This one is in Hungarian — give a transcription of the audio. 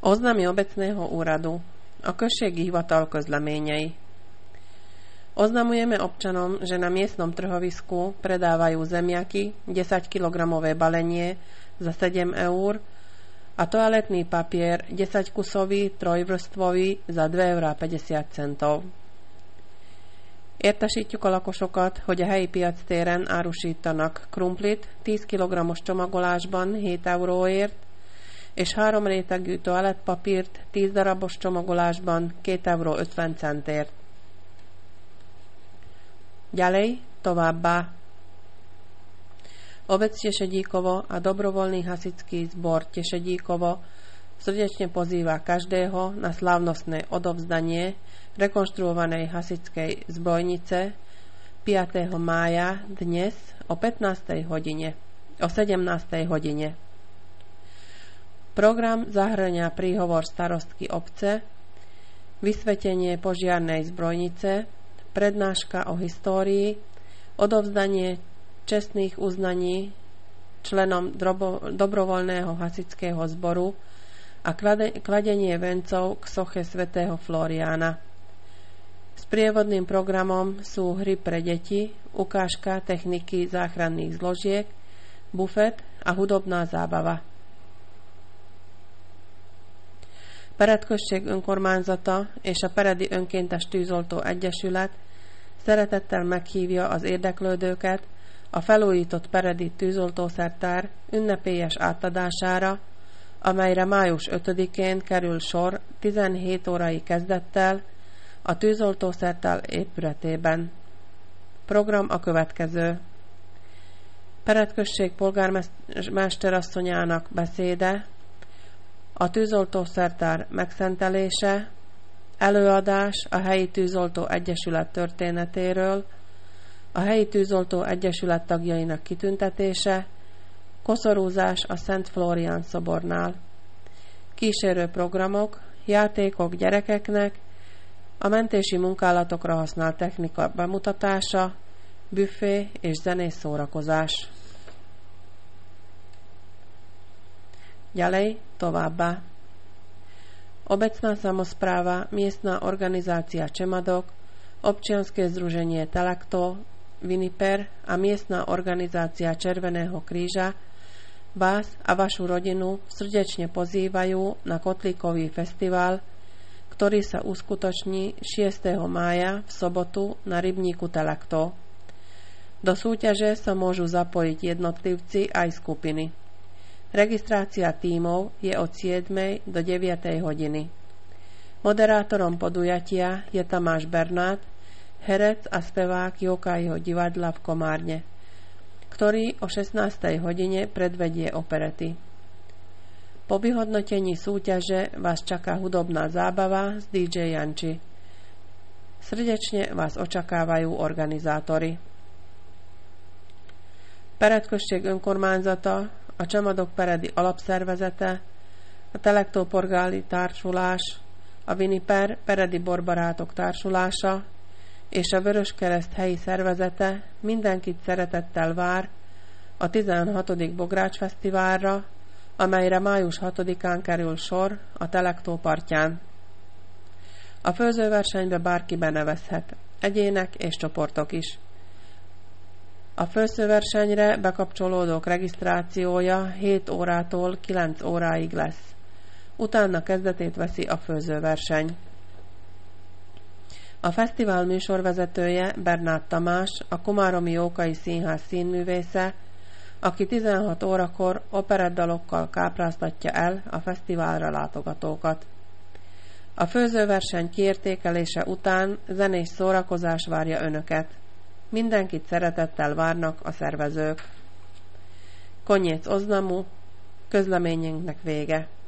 Oznámy obecného úradu. A községi hivatal közleményei. Oznamujeme občanom, že na miestnom trhovisku predávajú zemiaky 10 kg balenie za 7 eur a toaletný papier 10 kusový trojvrstvový za 2,50 €. Értesítjük a lakosokat, hogy a helyi piactéren árusítanak krumplit 10 kg-os csomagolásban 7 euróért, és 3 rétegű toalettpapírt 10 darabos csomagolásban 2,50 €. Ďalej, továbbá. Obec Tešedíkovo a dobrovoľný hasičský zbor Tešedíkovo srdečne pozýva každého na slávnostné odovzdanie rekonštruovanej hasičskej zbrojnice 5. mája dnes o 15. hodine, o 17. hodine. Program zahŕňa príhovor starostky obce, vysvetenie požiarnej zbrojnice, prednáška o histórii, odovzdanie čestných uznaní členom dobrovoľného hasičského zboru a kladenie vencov k soche svätého Floriána. Sprievodným programom sú hry pre deti, ukážka techniky záchranných zložiek, bufet a hudobná zábava. Pered község önkormányzata és a Peredi Önkéntes Tűzoltó Egyesület szeretettel meghívja az érdeklődőket a felújított peredi tűzoltószertár ünnepélyes átadására, amelyre május 5-én kerül sor 17 órai kezdettel a tűzoltószertár épületében. Program a következő. Pered község polgármesterasszonyának beszéde, a tűzoltószertár megszentelése, előadás a helyi tűzoltó egyesület történetéről, a helyi tűzoltó egyesület tagjainak kitüntetése, koszorúzás a Szent Flórián szobornál. Kísérő programok, játékok gyerekeknek, a mentési munkálatokra használt technika bemutatása, büfé és zenés szórakozás. Ďalej, továbbá. Obecná samospráva, miestna organizácia Čemadok, občianske združenie Telakto, Viniper a miestna organizácia Červeného kríža vás a vašu rodinu srdečne pozývajú na Kotlíkový festival, ktorý sa uskutoční 6. mája v sobotu na rybníku Telakto. Do súťaže sa môžu zapojiť jednotlivci aj skupiny. Registrácia tímov je od 7. do 9. hodiny. Moderátorom podujatia je Tamáš Bernát, herec a spevák Jókájho divadla v Komárne, ktorý o 16. hodine predvedie operety. Po vyhodnotení súťaže vás čaká hudobná zábava z DJ Janči. Srdečne vás očakávajú organizátori. Pered község önkormányzata, a Csemadok Peredi Alapszervezete, a Telektó Porgáli Társulás, a Viniper Peredi Borbarátok Társulása és a Vöröskereszt helyi szervezete mindenkit szeretettel vár a 16. Bogrács Fesztiválra, amelyre május 6-án kerül sor a Telektó partján. A főzőversenybe bárki benevezhet, egyének és csoportok is. A főzőversenyre bekapcsolódók regisztrációja 7 órától 9 óráig lesz. Utána kezdetét veszi a főzőverseny. A fesztivál műsorvezetője Bernát Tamás, a Komáromi Jókai Színház színművésze, aki 16 órakor operettdalokkal kápráztatja el a fesztiválra látogatókat. A főzőverseny kiértékelése után zenés szórakozás várja önöket. Mindenkit szeretettel várnak a szervezők. Koniec oznamu, közleményünknek vége.